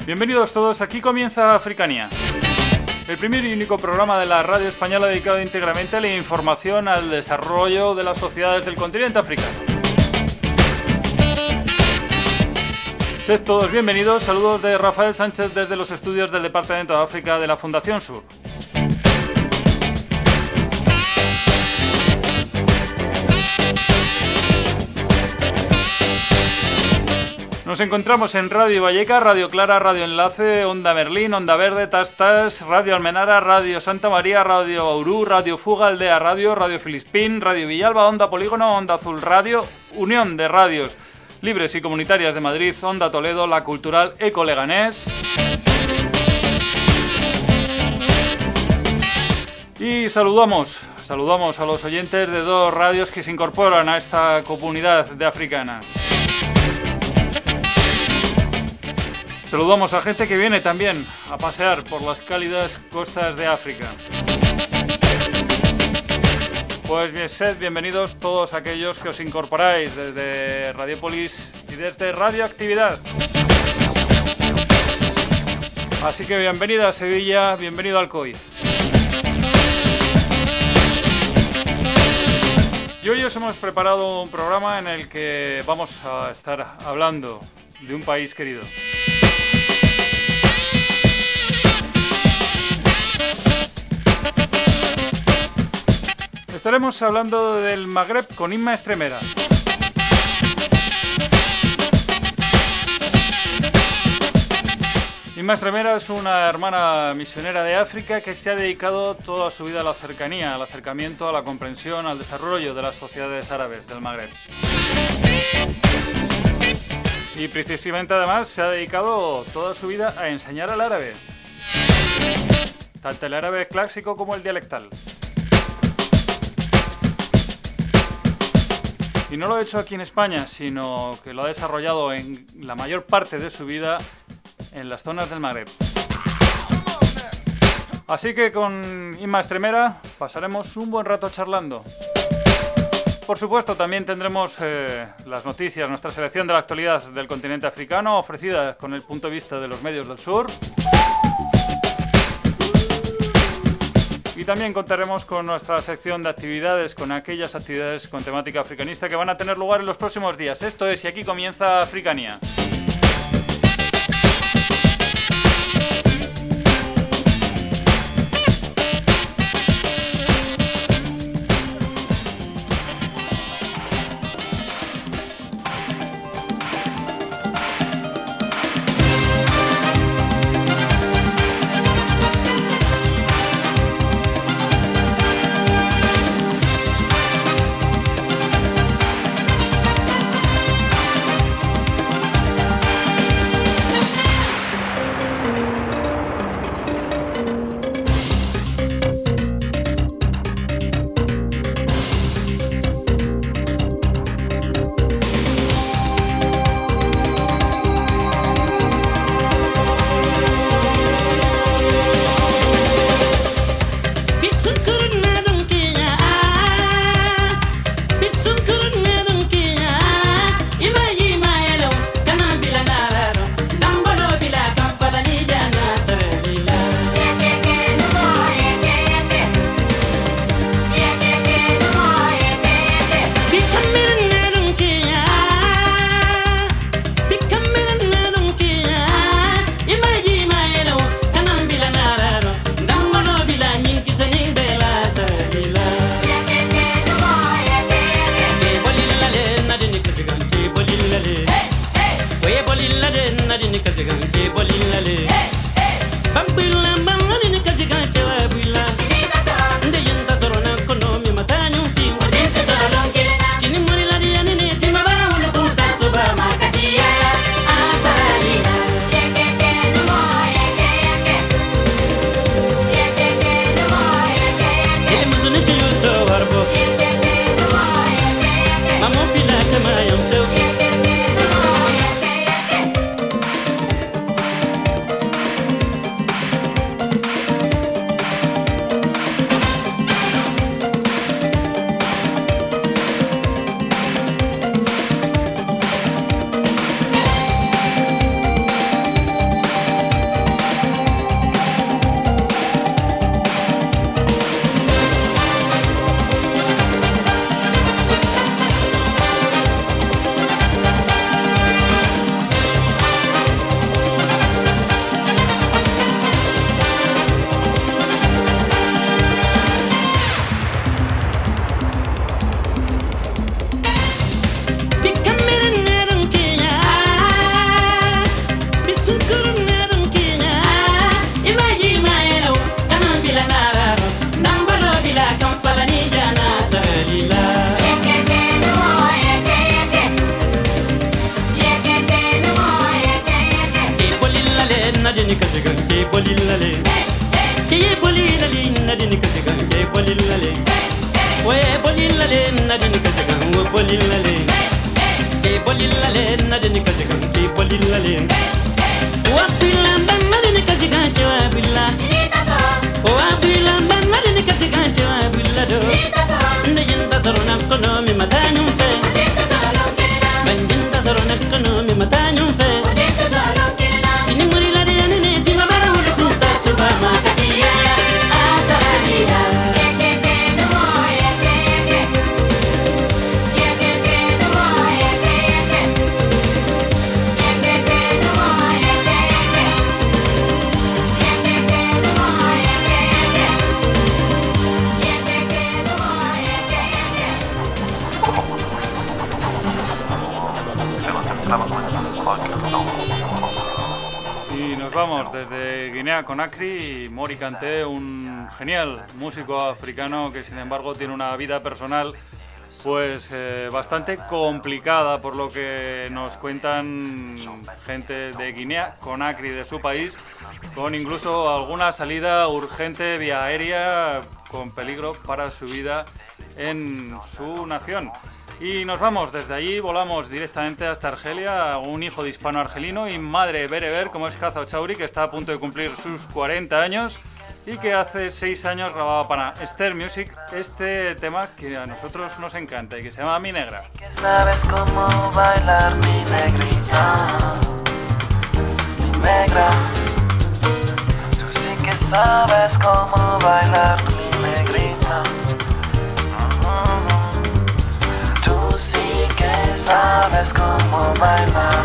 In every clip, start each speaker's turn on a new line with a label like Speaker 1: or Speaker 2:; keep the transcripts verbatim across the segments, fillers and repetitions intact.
Speaker 1: Bienvenidos todos, aquí comienza Africania, el primer y único programa de la radio española dedicado íntegramente a la información al desarrollo de las sociedades del continente africano. Sed todos bienvenidos, saludos de Rafael Sánchez desde los estudios del Departamento de África de la Fundación Sur. Nos encontramos en Radio Valleca, Radio Clara, Radio Enlace, Onda Merlín, Onda Verde, Tas Tas, Radio Almenara, Radio Santa María, Radio Aurú, Radio Fuga, Aldea Radio, Radio Filispín, Radio Villalba, Onda Polígono, Onda Azul Radio, Unión de Radios Libres y Comunitarias de Madrid, Onda Toledo, La Cultural, Eco Leganés. Y saludamos, saludamos a los oyentes de dos radios que se incorporan a esta comunidad de africana. Saludamos a gente que viene también a pasear por las cálidas costas de África. Pues bien, sed bienvenidos todos aquellos que os incorporáis desde Radiopolis y desde Radioactividad. Así que bienvenida a Sevilla, bienvenido a Alcoy. Y hoy os hemos preparado un programa en el que vamos a estar hablando de un país querido. Estaremos hablando del Magreb con Inma Estremera. Inma Estremera es una hermana misionera de África que se ha dedicado toda su vida a la cercanía, al acercamiento, a la comprensión, al desarrollo de las sociedades árabes del Magreb. Y precisamente además se ha dedicado toda su vida a enseñar el árabe, tanto el árabe clásico como el dialectal. Y no lo ha hecho aquí en España, sino que lo ha desarrollado en la mayor parte de su vida en las zonas del Magreb. Así que con Inma Estremera pasaremos un buen rato charlando. Por supuesto, también tendremos eh, las noticias, nuestra selección de la actualidad del continente africano, ofrecida con el punto de vista de los medios del sur. Y también contaremos con nuestra sección de actividades, con aquellas actividades con temática africanista que van a tener lugar en los próximos días. Esto es, y aquí comienza Africania.
Speaker 2: nadini kazigan ke bolilale ke bolilale nadini kazigan ke bolilale we bolilale nadini kazigan wo bolilale ke bolilale nadini kazigan ke bolilale wa bilamba nadini kazigan ke wa billa wa bilamba nadini kazigan ke wa billa do ndinda zarona kono mi matanyu fe bandinda zarona kono mi matanyu fe
Speaker 1: Y nos vamos desde Guinea Conakry. Mori Kanté, un genial músico africano que sin embargo tiene una vida personal pues eh, bastante complicada, por lo que nos cuentan gente de Guinea Conakry, de su país, con incluso alguna salida urgente vía aérea con peligro para su vida en su nación. Y nos vamos, desde allí volamos directamente hasta Argelia, un hijo de hispano-argelino y madre bereber como es Kaza Chauri, que está a punto de cumplir sus cuarenta años y que hace seis años grababa para Esther Music este tema que a nosotros nos encanta y que se llama Mi Negra.
Speaker 3: ¿Sabes cómo bailar, mi negrita? Mi negra. Tú sí que sabes cómo bailar, mi negrita. Sabes cómo bailar.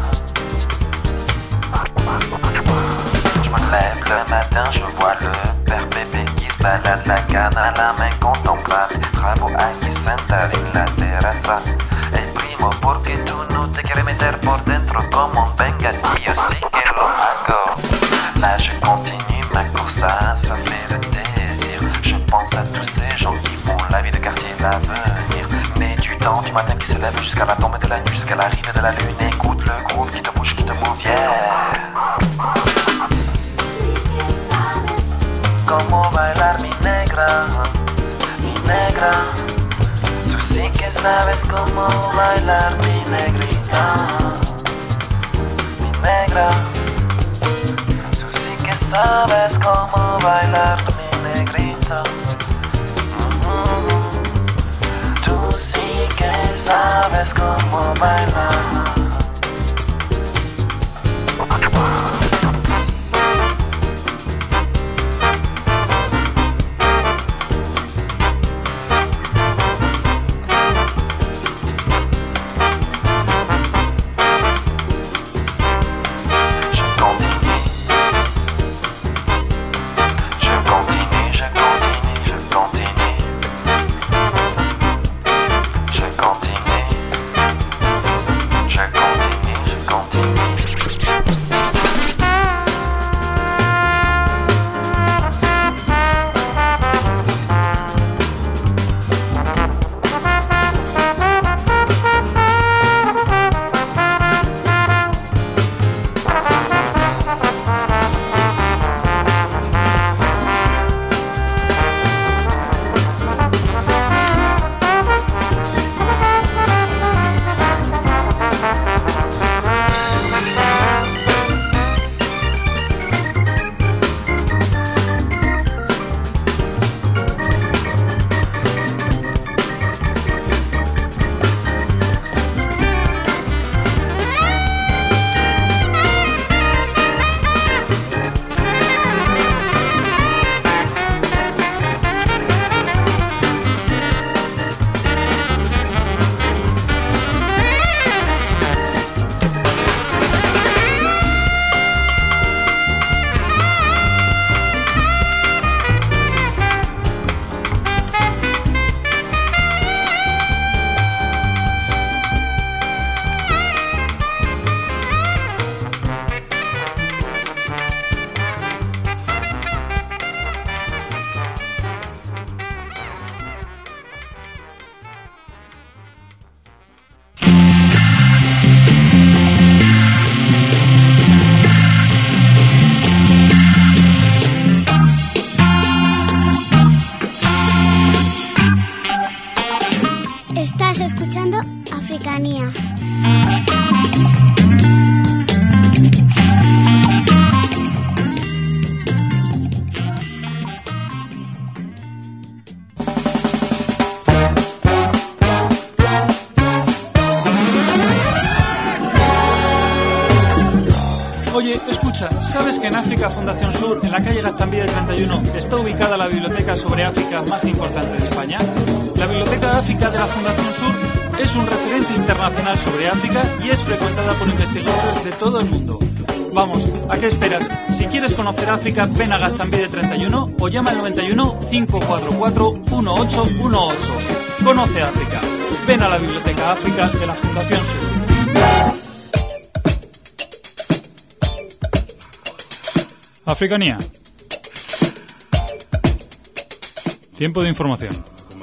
Speaker 3: Je me lève le matin, je vois le père bébé qui se balade la canne à la main contemplable des travaux aquí sentado en la terraza. El primo, porque tú no te quieres meter por dentro como un vengadillo, sí que lo hago. Là je continue ma course à assoiffer de désir. Je pense à tous ces gens qui font la vie de quartier l'avenir. Du matin qui se lève jusqu'à la tombe de la nuit, jusqu'à l'arrivée de la lune. Écoute le groove qui te bouge, qui te move, yeah. Como bailar, mi negra, mi negra. Tú sí que sabes cómo bailar, mi negrita, mi negra. Tú sí que sabes cómo bailar, mi negrita. Sabes cómo bailar. Je
Speaker 1: Oye, escucha, ¿sabes que en África Fundación Sur, en la calle Gaztambide treinta y uno, está ubicada la biblioteca sobre África más importante de España? La Biblioteca de África de la Fundación Sur es un referente internacional sobre África y es frecuentada por investigadores de todo el mundo. Vamos, ¿a qué esperas? Si quieres conocer África, ven a Gaztambide treinta y uno o llama al noventa y uno, cinco cuatro cuatro, uno ocho uno ocho. Conoce África. Ven a la Biblioteca África de la Fundación Sur. Africanía. Tiempo de información.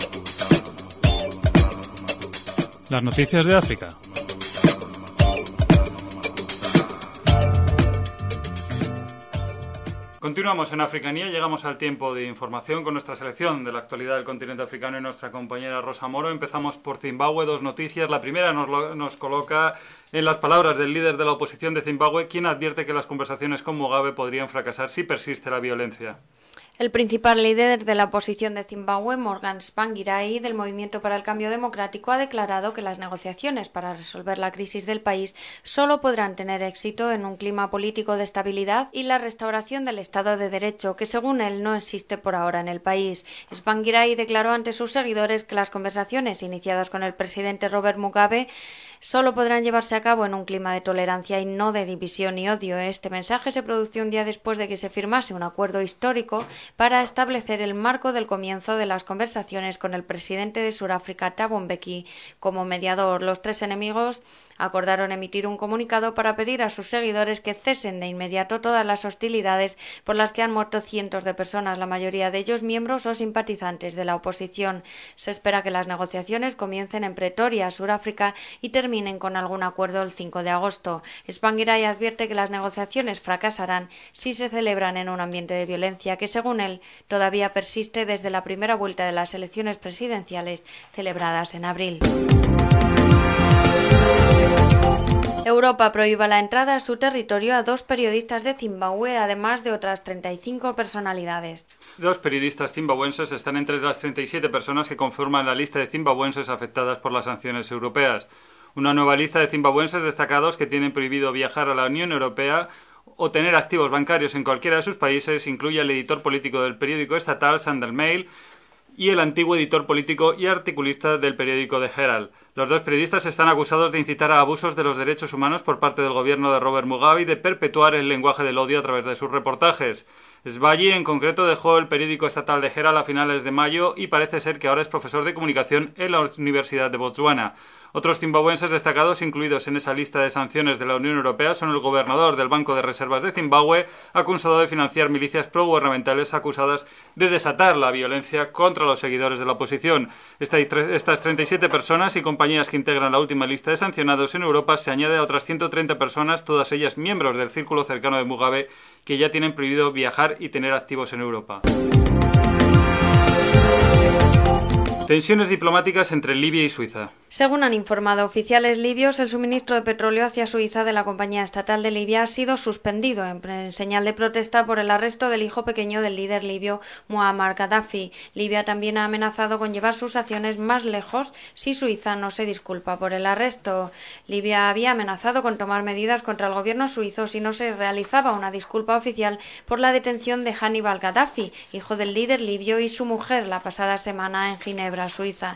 Speaker 1: Las noticias de África. Continuamos en Africanía, llegamos al tiempo de información con nuestra selección de la actualidad del continente africano y nuestra compañera Rosa Moro. Empezamos por Zimbabue, dos noticias. La primera nos, lo, nos coloca en las palabras del líder de la oposición de Zimbabue, quien advierte que las conversaciones con Mugabe podrían fracasar si persiste la violencia.
Speaker 4: El principal líder de la oposición de Zimbabue, Morgan Tsvangirai, del Movimiento para el Cambio Democrático, ha declarado que las negociaciones para resolver la crisis del país solo podrán tener éxito en un clima político de estabilidad y la restauración del Estado de Derecho, que según él no existe por ahora en el país. Tsvangirai declaró ante sus seguidores que las conversaciones iniciadas con el presidente Robert Mugabe solo podrán llevarse a cabo en un clima de tolerancia y no de división y odio. Este mensaje se produjo un día después de que se firmase un acuerdo histórico para establecer el marco del comienzo de las conversaciones con el presidente de Sudáfrica, Thabo Mbeki, como mediador. Los tres enemigos acordaron emitir un comunicado para pedir a sus seguidores que cesen de inmediato todas las hostilidades por las que han muerto cientos de personas, la mayoría de ellos miembros o simpatizantes de la oposición. Se espera que las negociaciones comiencen en Pretoria, Sudáfrica, y terminen con algún acuerdo el cinco de agosto. Tsvangirai advierte que las negociaciones fracasarán si se celebran en un ambiente de violencia que, según él, todavía persiste desde la primera vuelta de las elecciones presidenciales celebradas en abril. Europa prohíba la entrada a su territorio a dos periodistas de Zimbabue, además de otras treinta y cinco personalidades.
Speaker 1: Dos periodistas zimbabuenses están entre las treinta y siete personas que conforman la lista de zimbabuenses afectadas por las sanciones europeas. Una nueva lista de zimbabuenses destacados que tienen prohibido viajar a la Unión Europea o tener activos bancarios en cualquiera de sus países incluye al editor político del periódico estatal Sunday Mail y el antiguo editor político y articulista del periódico The Herald. Los dos periodistas están acusados de incitar a abusos de los derechos humanos por parte del gobierno de Robert Mugabe y de perpetuar el lenguaje del odio a través de sus reportajes. Sbaji, en concreto, dejó el periódico estatal The Herald a finales de mayo y parece ser que ahora es profesor de comunicación en la Universidad de Botswana. Otros zimbabuenses destacados incluidos en esa lista de sanciones de la Unión Europea son el gobernador del Banco de Reservas de Zimbabue, acusado de financiar milicias progubernamentales acusadas de desatar la violencia contra los seguidores de la oposición. Estas treinta y siete personas y compañías que integran la última lista de sancionados en Europa se añade a otras ciento treinta personas, todas ellas miembros del círculo cercano de Mugabe, que ya tienen prohibido viajar y tener activos en Europa. Tensiones diplomáticas entre Libia y Suiza.
Speaker 4: Según han informado oficiales libios, el suministro de petróleo hacia Suiza de la compañía estatal de Libia ha sido suspendido en señal de protesta por el arresto del hijo pequeño del líder libio Muammar Gaddafi. Libia también ha amenazado con llevar sus acciones más lejos si Suiza no se disculpa por el arresto. Libia había amenazado con tomar medidas contra el gobierno suizo si no se realizaba una disculpa oficial por la detención de Hannibal Gaddafi, hijo del líder libio, y su mujer la pasada semana en Ginebra, Suiza.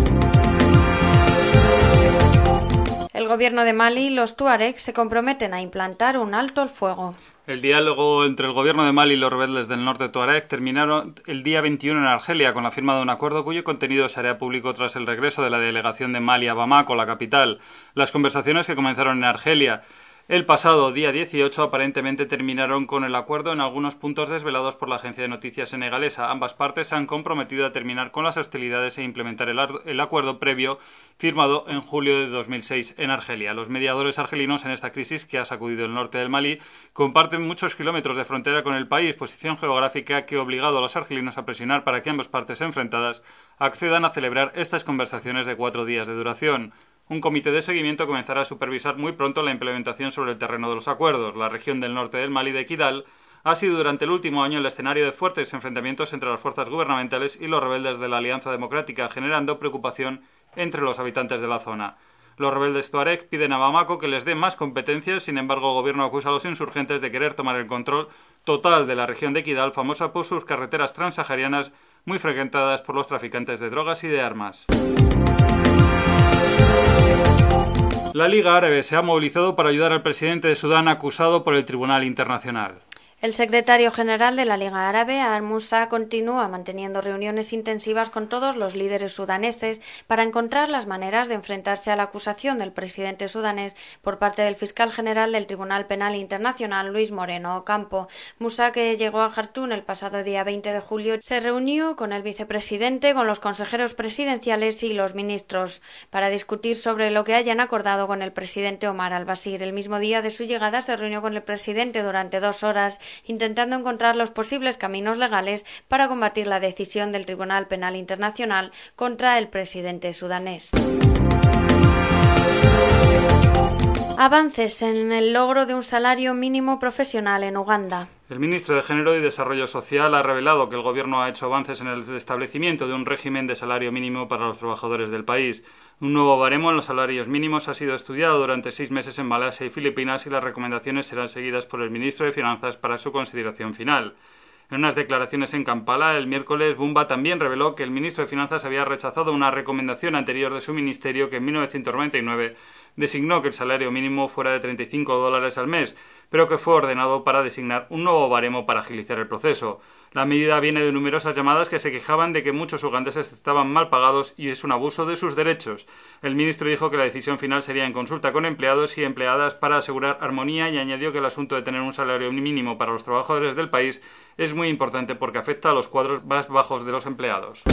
Speaker 4: El gobierno de Mali y los tuaregs se comprometen a implantar un alto al fuego.
Speaker 1: El diálogo entre el gobierno de Mali y los rebeldes del norte tuareg terminaron el día veintiuno en Argelia con la firma de un acuerdo cuyo contenido se hará público tras el regreso de la delegación de Mali a Bamako, la capital. Las conversaciones que comenzaron en Argelia el pasado día dieciocho aparentemente terminaron con el acuerdo en algunos puntos desvelados por la agencia de noticias senegalesa. Ambas partes se han comprometido a terminar con las hostilidades e implementar el, el acuerdo previo firmado en julio de dos mil seis en Argelia. Los mediadores argelinos en esta crisis que ha sacudido el norte del Malí comparten muchos kilómetros de frontera con el país, posición geográfica que ha obligado a los argelinos a presionar para que ambas partes enfrentadas accedan a celebrar estas conversaciones de cuatro días de duración. Un comité de seguimiento comenzará a supervisar muy pronto la implementación sobre el terreno de los acuerdos. La región del norte del Malí de Kidal ha sido durante el último año el escenario de fuertes enfrentamientos entre las fuerzas gubernamentales y los rebeldes de la Alianza Democrática, generando preocupación entre los habitantes de la zona. Los rebeldes tuareg piden a Bamako que les dé más competencias, sin embargo el gobierno acusa a los insurgentes de querer tomar el control total de la región de Kidal, famosa por sus carreteras transsaharianas muy frecuentadas por los traficantes de drogas y de armas. La Liga Árabe se ha movilizado para ayudar al presidente de Sudán acusado por el Tribunal Internacional.
Speaker 4: El secretario general de la Liga Árabe, Al-Musa, continúa manteniendo reuniones intensivas con todos los líderes sudaneses para encontrar las maneras de enfrentarse a la acusación del presidente sudanés por parte del fiscal general del Tribunal Penal Internacional, Luis Moreno Ocampo. Musa, que llegó a Jartum el pasado día veinte de julio, se reunió con el vicepresidente, con los consejeros presidenciales y los ministros para discutir sobre lo que hayan acordado con el presidente Omar al-Bashir. El mismo día de su llegada se reunió con el presidente durante dos horas intentando encontrar los posibles caminos legales para combatir la decisión del Tribunal Penal Internacional contra el presidente sudanés. Avances en el logro de un salario mínimo profesional en Uganda.
Speaker 1: El ministro de Género y Desarrollo Social ha revelado que el gobierno ha hecho avances en el establecimiento de un régimen de salario mínimo para los trabajadores del país. Un nuevo baremo en los salarios mínimos ha sido estudiado durante seis meses en Malasia y Filipinas y las recomendaciones serán seguidas por el ministro de Finanzas para su consideración final. En unas declaraciones en Kampala, el miércoles, Bumba también reveló que el ministro de Finanzas había rechazado una recomendación anterior de su ministerio que en mil novecientos noventa y nueve designó que el salario mínimo fuera de treinta y cinco dólares al mes, pero que fue ordenado para designar un nuevo baremo para agilizar el proceso. La medida viene de numerosas llamadas que se quejaban de que muchos ugandeses estaban mal pagados y es un abuso de sus derechos. El ministro dijo que la decisión final sería en consulta con empleados y empleadas para asegurar armonía y añadió que el asunto de tener un salario mínimo para los trabajadores del país es muy importante porque afecta a los cuadros más bajos de los empleados.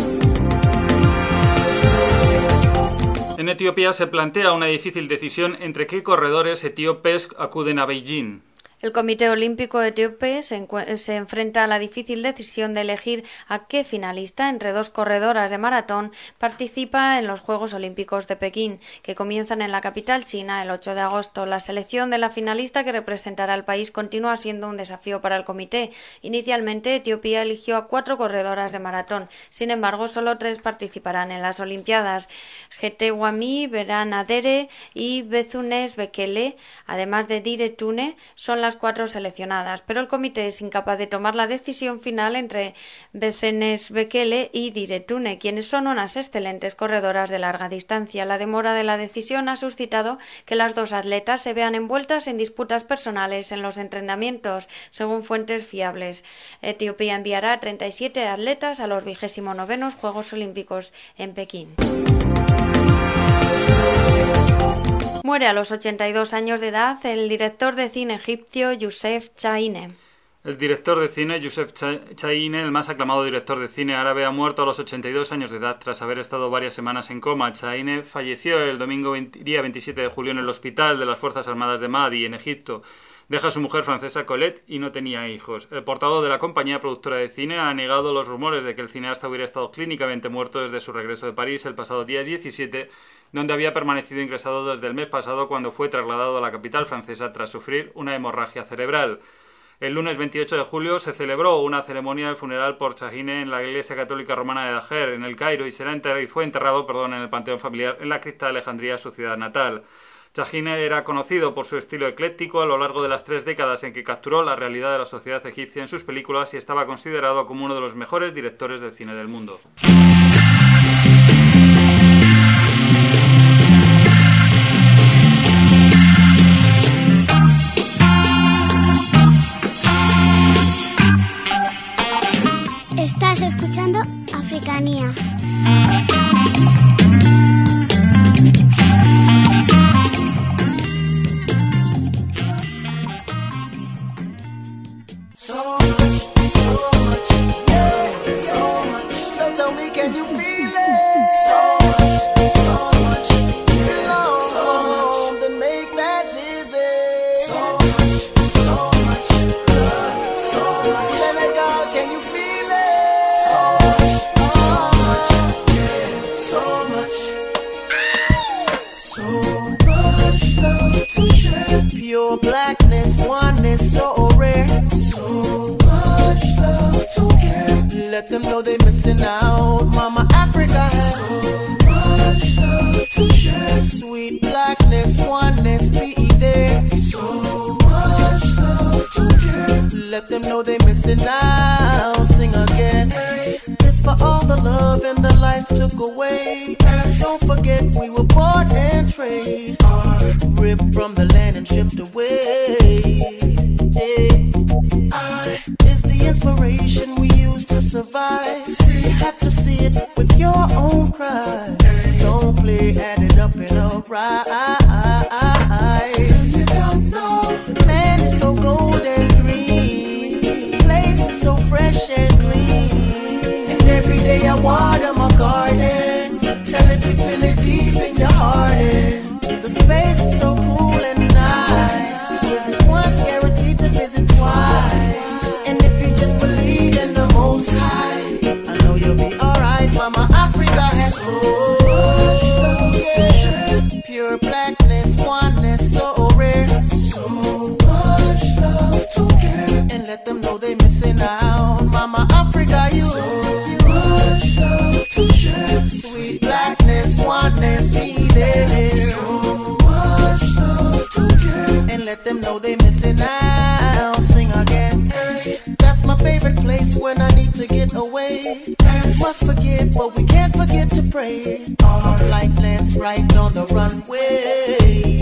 Speaker 1: En Etiopía se plantea una difícil decisión entre qué corredores etíopes acuden a Beijing.
Speaker 4: El Comité Olímpico Etíope se, se enfrenta a la difícil decisión de elegir a qué finalista entre dos corredoras de maratón participa en los Juegos Olímpicos de Pekín, que comienzan en la capital china el ocho de agosto. La selección de la finalista que representará al país continúa siendo un desafío para el comité. Inicialmente, Etiopía eligió a cuatro corredoras de maratón. Sin embargo, solo tres participarán en las Olimpiadas: Getewami Beranadere y Bezunes Bekele, además de Dire Tune, son las cuatro seleccionadas, pero el comité es incapaz de tomar la decisión final entre Bezenes Bekele y Dire Tune, quienes son unas excelentes corredoras de larga distancia. La demora de la decisión ha suscitado que las dos atletas se vean envueltas en disputas personales en los entrenamientos, según fuentes fiables. Etiopía enviará treinta y siete atletas a los vigésimo novenos Juegos Olímpicos en Pekín. Muere a los ochenta y dos años de edad el director de cine egipcio Youssef Chahine.
Speaker 1: El director de cine Youssef Chahine, el más aclamado director de cine árabe, ha muerto a los ochenta y dos años de edad tras haber estado varias semanas en coma. Chahine falleció el domingo veinte, día veintisiete de julio en el hospital de las Fuerzas Armadas de Mahdi, en Egipto. Deja a su mujer francesa Colette y no tenía hijos. El portavoz de la compañía productora de cine ha negado los rumores de que el cineasta hubiera estado clínicamente muerto desde su regreso de París el pasado día diecisiete, donde había permanecido ingresado desde el mes pasado cuando fue trasladado a la capital francesa tras sufrir una hemorragia cerebral. El lunes veintiocho de julio se celebró una ceremonia de funeral por Chahine en la Iglesia Católica Romana de Daher, en el Cairo, y, será enter- y fue enterrado perdón, en el Panteón Familiar en la cripta de Alejandría, su ciudad natal. Chahine era conocido por su estilo ecléctico a lo largo de las tres décadas en que capturó la realidad de la sociedad egipcia en sus películas y estaba considerado como uno de los mejores directores de cine del mundo.
Speaker 5: Estás escuchando Africanía.
Speaker 6: Blackness, oneness, so rare. So much love to care. Let them know they're missing out. Mama Africa has so much love to share. Sweet black. let them know they missing out. Sing again. This for all the love and the life took away. Don't forget we were bought and traded, ripped from the land and shipped away. I is the inspiration we use to survive. You have to see it with your own cry. Don't play, add it up and upright. You don't know the land is so gold and green, the place is so fresh and clean. And every day I water my garden, tell it to feel it deep in your heart. And the space is so cool and nice. Visit once, guaranteed to visit twice. And if you just believe in the Most High, I know you'll be alright. Mama Africa has so much love, yeah. Pure blackness, oneness, so rare. So much love to care. And let them know they missing out. Mama Africa, you so much love to share. Sweet blackness, oneness, be there. So much love to care. And let them know they missing out. Sing again. That's my favorite place when I need to get away. Must forgive, but we can't forget to pray. Our flight lands right on the runway.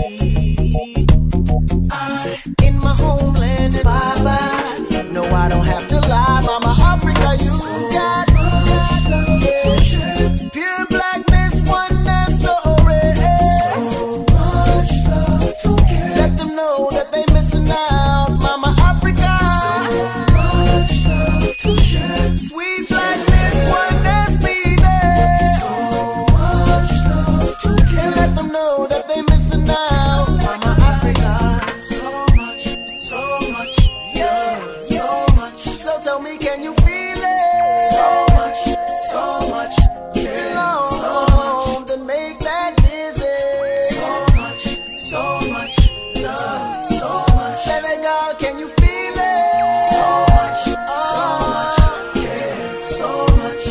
Speaker 6: I, in my homeland, and bye bye. No, I don't have to lie, Mama Africa, you got, got yeah. Pure blackness, oneness, so rare. So much love to care. Let them know that they missing out, Mama Africa. So much love to share. Sweet blackness, oneness, be there. So much love to care. And let them know that they missing out, Mama Africa. So much, so much, yeah, so much. So tell me, can you feel it? So much, so much, yeah, so much. Then make that visit. So much, so much love, so much. Senegal, can you feel it? So much, so much, yeah, so much.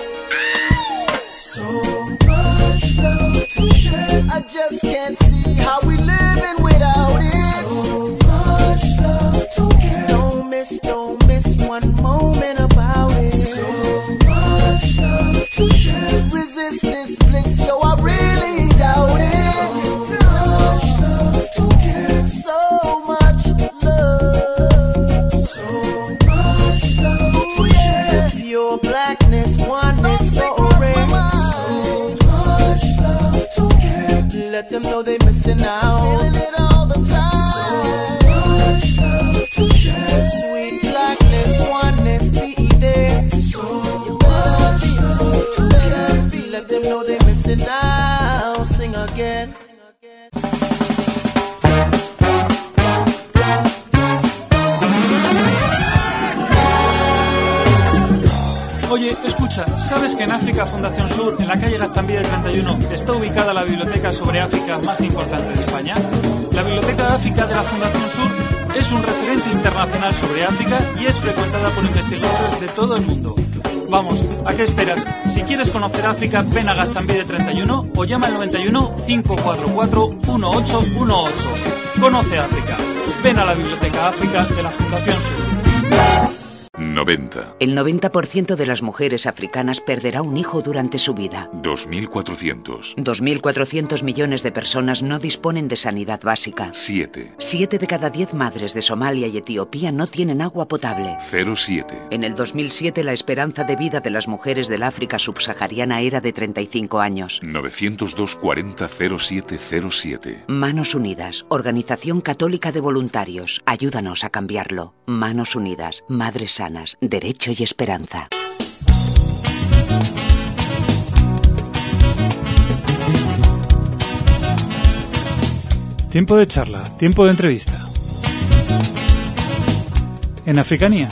Speaker 6: So much love to share. I just can't see how we living without it. So much love to care. Don't miss, don't miss one moment about it. So much love to share. Resist this bliss, yo, I really doubt it. So much love to care. So much love. So much love to share. Pure blackness, oneness, so rare. So much love to care. Let them know they missing out. Feeling it all the time. So much love to share. Sweet blackness, oneness, be there. So much love to care. Let them know they missing out. Sing again.
Speaker 1: Oye, escucha, ¿sabes que en África Fundación Sur, en la calle Gaztambide treinta y uno, está ubicada la biblioteca sobre África más importante de España? La Biblioteca de África de la Fundación Sur es un referente internacional sobre África y es frecuentada por investigadores de todo el mundo. Vamos, ¿a qué esperas? Si quieres conocer África, ven a Gaztambide treinta y uno o llama al noventa y uno, cinco cuatro cuatro, uno ocho uno ocho. Conoce África. Ven a la Biblioteca África de la Fundación Sur.
Speaker 7: noventa.
Speaker 8: El noventa por ciento de las mujeres africanas perderá un hijo durante su vida.
Speaker 7: dos mil cuatrocientos.
Speaker 8: dos mil cuatrocientos millones de personas no disponen de sanidad básica.
Speaker 7: siete.
Speaker 8: siete de cada diez madres de Somalia y Etiopía no tienen agua potable.
Speaker 7: cero coma siete.
Speaker 8: En el dos mil siete la esperanza de vida de las mujeres del África subsahariana era de treinta y cinco años.
Speaker 7: novecientos dos cuarenta cero siete cero siete.
Speaker 8: Manos Unidas, Organización Católica de Voluntarios. Ayúdanos a cambiarlo. Manos Unidas, Madres Sanas, Derecho y Esperanza.
Speaker 1: Tiempo de charla, tiempo de entrevista. En Africanía.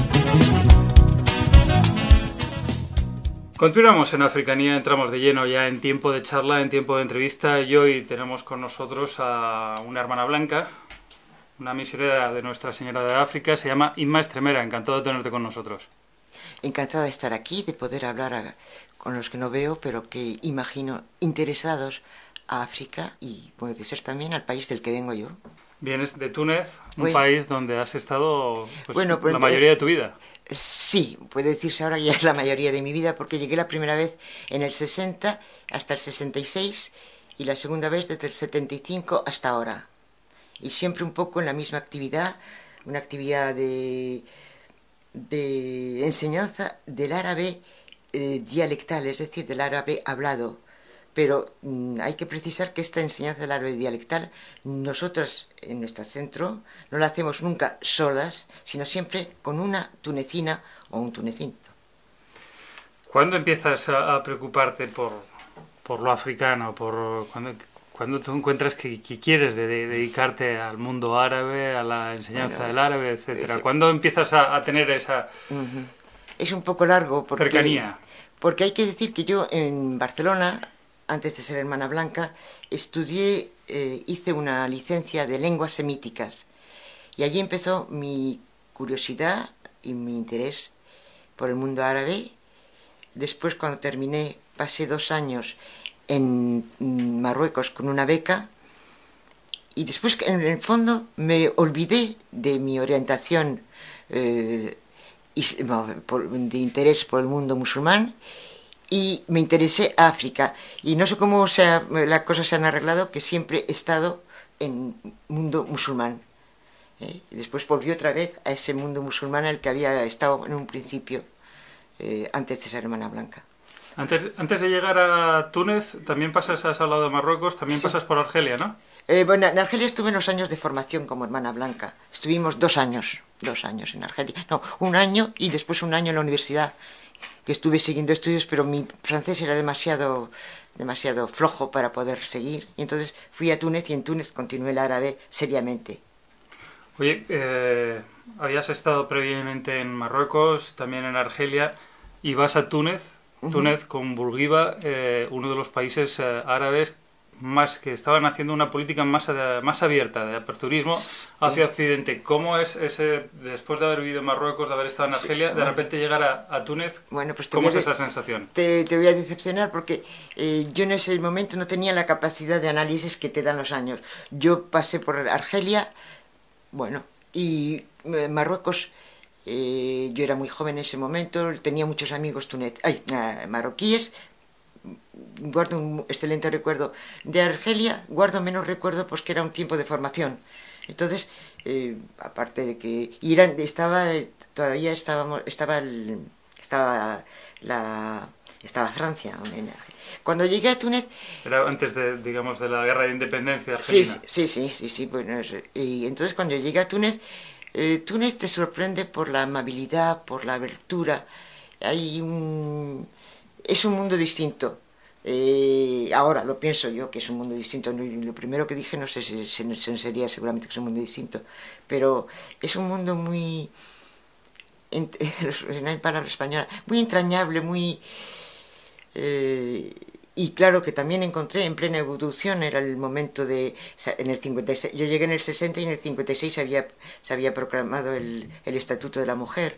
Speaker 1: Continuamos en Africanía, entramos de lleno ya en tiempo de charla, en tiempo de entrevista, y hoy tenemos con nosotros a una hermana blanca, una misionera de Nuestra Señora de África, se llama Inma Estremera. Encantado de tenerte con nosotros.
Speaker 9: Encantada de estar aquí, de poder hablar a, con los que no veo, pero que imagino interesados a África y puede ser también al país del que vengo yo.
Speaker 1: Vienes de Túnez, un
Speaker 9: Uy.
Speaker 1: país donde has estado pues,
Speaker 9: Bueno, pues,
Speaker 1: la mayoría
Speaker 9: eh,
Speaker 1: de tu vida.
Speaker 9: Sí, puede decirse ahora que ya es la mayoría de mi vida, porque llegué la primera vez en el sesenta hasta el sesenta y seis y la segunda vez desde el setenta y cinco hasta ahora. Y siempre un poco en la misma actividad, una actividad de, de enseñanza del árabe eh, dialectal, es decir, del árabe hablado. Pero mmm, hay que precisar que esta enseñanza del árabe dialectal, nosotras en nuestro centro no la hacemos nunca solas, sino siempre con una tunecina o un tunecino.
Speaker 1: ¿Cuándo empiezas a, a preocuparte por, por lo africano? Por cuando, cuando tú encuentras que, que quieres de, de dedicarte al mundo árabe, a la enseñanza
Speaker 9: Bueno,
Speaker 1: del árabe, etcétera?
Speaker 9: ese-
Speaker 1: ¿Cuándo empiezas a, a tener esa
Speaker 9: Uh-huh. Es un poco largo porque,
Speaker 1: cercanía?
Speaker 9: porque hay que decir que yo en Barcelona, antes de ser hermana blanca, estudié, eh, hice una licencia de lenguas semíticas y allí empezó mi curiosidad y mi interés por el mundo árabe. Después, cuando terminé, pasé dos años en Marruecos con una beca y después, en el fondo, me olvidé de mi orientación eh, de interés por el mundo musulmán y me interesé a África. Y no sé cómo sea, las cosas se han arreglado, que siempre he estado en mundo musulmán. ¿eh? Y después volví otra vez a ese mundo musulmán al que había estado en un principio, eh, antes de ser hermana blanca.
Speaker 1: Antes, antes de llegar a Túnez, también pasas, has hablado de Marruecos, también
Speaker 9: Sí.
Speaker 1: pasas por Argelia, ¿no?
Speaker 9: Eh, bueno, en Argelia estuve en los años de formación como hermana blanca. Estuvimos dos años, dos años en Argelia. No, un año y después un año en la universidad, que estuve siguiendo estudios, pero mi francés era demasiado, demasiado flojo para poder seguir. Y entonces fui a Túnez y en Túnez continué el árabe seriamente.
Speaker 1: Oye, eh, habías estado previamente en Marruecos, también en Argelia, y vas a Túnez,
Speaker 9: Ujú.
Speaker 1: Túnez con Bourguiba, eh, uno de los países eh, árabes más que estaban haciendo una política más, a- más abierta de aperturismo hacia Occidente. ¿Cómo es ese, después de haber vivido en Marruecos, de haber estado en
Speaker 9: Sí,
Speaker 1: Argelia, de
Speaker 9: bueno.
Speaker 1: repente llegar a, a Túnez?
Speaker 9: Bueno, pues te
Speaker 1: ¿Cómo
Speaker 9: voy
Speaker 1: es
Speaker 9: a de-
Speaker 1: esa sensación?
Speaker 9: Te, te voy a decepcionar porque eh, yo en ese momento no tenía la capacidad de análisis que te dan los años. Yo pasé por Argelia, bueno, y eh, Marruecos, eh, yo era muy joven en ese momento, tenía muchos amigos tunec ay, eh, marroquíes, guardo un excelente recuerdo. De Argelia guardo menos recuerdo, pues que era un tiempo de formación. Entonces, eh, aparte de que Irán estaba, todavía estábamos, estaba, el, estaba la, estaba Francia en Argelia. Cuando llegué a Túnez,
Speaker 1: Era antes de, digamos, de la guerra de independencia
Speaker 9: sí,
Speaker 1: argelina.
Speaker 9: sí, sí, sí, sí, bueno, es- y entonces cuando llegué a Túnez, eh, Túnez te sorprende por la amabilidad, por la abertura. Hay un, es un mundo distinto. Eh, ahora lo pienso yo que es un mundo distinto. No, lo primero que dije no sé si, si- si sería seguramente que es un mundo distinto, pero es un mundo muy, en- no hay palabra española, muy entrañable, muy eh, y claro que también encontré en plena evolución, era el momento de, en el cincuenta y seis, yo llegué en el sesenta y en el cincuenta y seis se había, se había proclamado el, el Estatuto de la Mujer.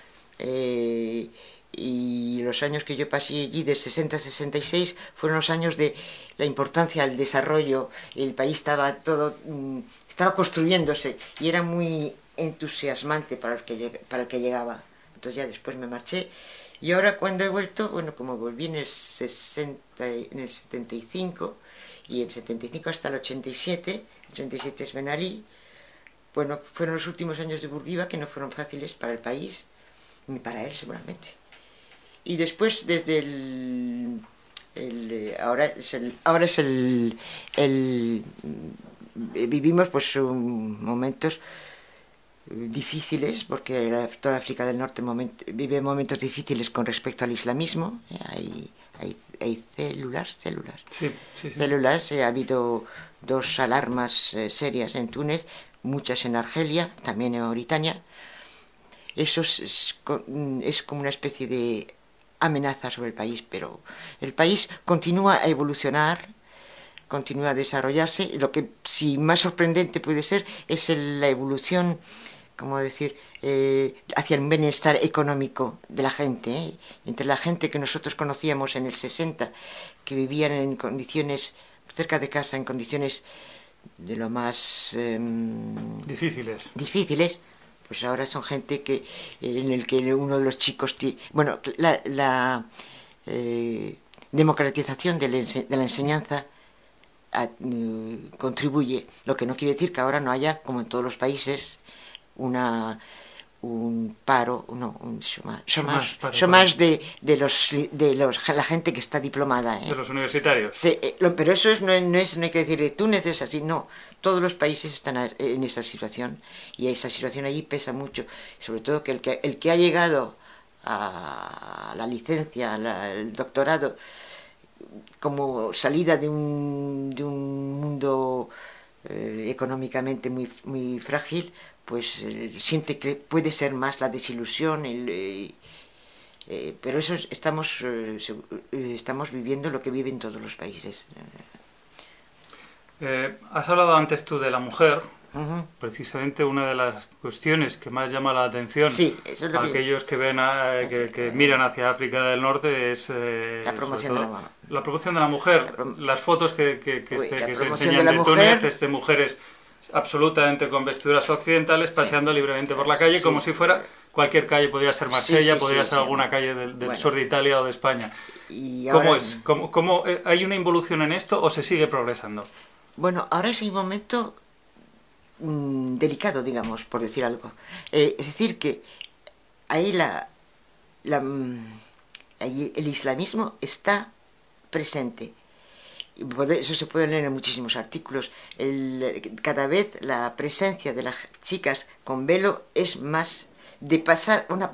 Speaker 9: Eh, y los años que yo pasé allí, de sesenta a sesenta y seis, fueron los años de la importancia del desarrollo. El país estaba todo, estaba construyéndose y era muy entusiasmante para el que, lleg- para el que llegaba. Entonces ya después me marché. Y ahora cuando he vuelto, bueno, como volví en el, sesenta, en el setenta y cinco, y en el setenta y cinco hasta el ochenta y siete, ochenta y siete es Ben Ali, bueno, fueron los últimos años de Bourguiba que no fueron fáciles para el país, ni para él seguramente. Y después, desde el... el, eh, ahora es el... Ahora es el, el eh, vivimos pues um, momentos difíciles, porque la, toda África del Norte moment, vive momentos difíciles con respecto al islamismo. Eh, hay, hay, hay células, células,
Speaker 1: Sí, sí, sí.
Speaker 9: células. Eh, ha habido dos alarmas eh, serias en Túnez, muchas en Argelia, también en Mauritania. Eso es, es, es como una especie de amenaza sobre el país, pero el país continúa a evolucionar, continúa a desarrollarse. Lo que sí más sorprendente puede ser es el, la evolución, como decir, eh, hacia el bienestar económico de la gente, ¿eh? Entre la gente que nosotros conocíamos en el sesenta, que vivían en condiciones, cerca de casa, en condiciones de lo más eh,
Speaker 1: difíciles.
Speaker 9: difíciles, pues ahora son gente que en el que uno de los chicos tiene, bueno, la, la eh, democratización de la, de la enseñanza a, eh, contribuye, lo que no quiere decir que ahora no haya, como en todos los países, una un paro, no, un chômage, chômage, chômage de, de los de los la gente que está diplomada, ¿eh?
Speaker 1: De los universitarios.
Speaker 9: Sí, eh, lo, pero eso es, no, no es no hay que decir Túnez es así, no, todos los países están a, en esa situación y esa situación allí pesa mucho, sobre todo que el que el que ha llegado a la licencia, al doctorado como salida de un de un mundo eh, económicamente muy muy frágil, pues eh, siente que puede ser más la desilusión, el, eh, eh, pero eso es, estamos, eh, estamos viviendo lo que viven todos los países.
Speaker 1: Eh, has hablado antes tú de la mujer,
Speaker 9: uh-huh.
Speaker 1: Precisamente una de las cuestiones que más llama la atención
Speaker 9: sí, eso es lo
Speaker 1: a
Speaker 9: que
Speaker 1: aquellos que ven a, que, que miran hacia África del Norte es eh,
Speaker 9: la promoción de la mujer.
Speaker 1: La promoción de la mujer, la prom- las fotos que, que, que,
Speaker 9: Uy,
Speaker 1: este, que se
Speaker 9: de,
Speaker 1: enseñan de Túnez, es de mujeres absolutamente con vestiduras occidentales paseando sí. libremente por la calle, sí. como si fuera cualquier calle, podría ser Marsella, sí, sí, podría sí, ser sí, alguna sí. calle del, del bueno. sur de Italia o de España.
Speaker 9: Y
Speaker 1: ¿Cómo
Speaker 9: ahora...
Speaker 1: es? ¿Cómo, cómo, eh, ¿Hay una involución en esto o se sigue progresando?
Speaker 9: Bueno, ahora es un momento mmm, delicado, digamos, por decir algo. Eh, es decir, que ahí la, la ahí el islamismo está presente. Eso se puede leer en muchísimos artículos. El, cada vez la presencia de las chicas con velo es más de pasar una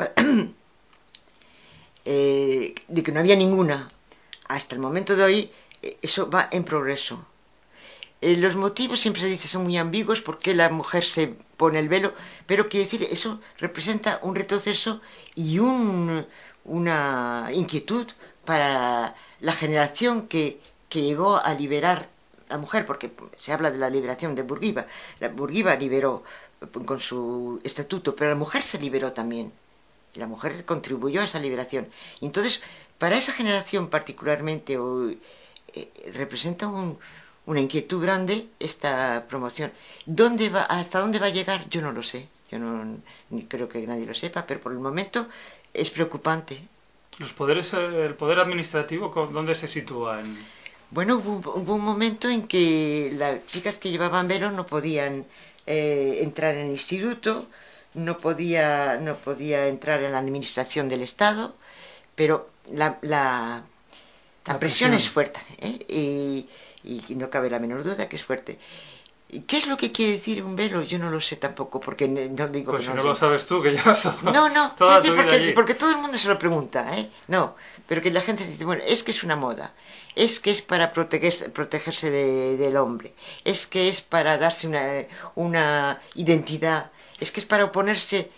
Speaker 9: eh, de que no había ninguna hasta el momento de hoy. Eso va en progreso. Eh, los motivos siempre se dice son muy ambiguos, por qué la mujer se pone el velo, pero quiere decir eso representa un retroceso y un, una inquietud para la generación que que llegó a liberar a la mujer, porque se habla de la liberación de Bourguiba. La Bourguiba liberó con su estatuto, pero la mujer se liberó también. La mujer contribuyó a esa liberación. Y entonces, para esa generación particularmente, o, eh, representa un, una inquietud grande esta promoción. ¿Dónde va, hasta dónde va a llegar? Yo no lo sé. Yo no ni creo que nadie lo sepa, pero por el momento es preocupante.
Speaker 1: ¿Los poderes, el poder administrativo, dónde se sitúa? En...
Speaker 9: Bueno, hubo, hubo un momento en que las chicas que llevaban velo no podían eh, entrar en el instituto, no podía, no podía entrar en la administración del Estado, pero la, la, la, la presión, presión es fuerte, ¿eh? y, y no cabe la menor duda que es fuerte. ¿Qué es lo que quiere decir un velo? Yo no lo sé tampoco, porque no digo
Speaker 1: pues
Speaker 9: que
Speaker 1: no
Speaker 9: no
Speaker 1: lo
Speaker 9: sé.
Speaker 1: sabes tú, que llevas
Speaker 9: no, no,
Speaker 1: toda
Speaker 9: no
Speaker 1: tu
Speaker 9: porque,
Speaker 1: vida
Speaker 9: porque todo el mundo se lo pregunta, ¿eh? No, pero que la gente dice, bueno, es que es una moda, es que es para protegerse, protegerse de, del hombre, es que es para darse una, una identidad, es que es para oponerse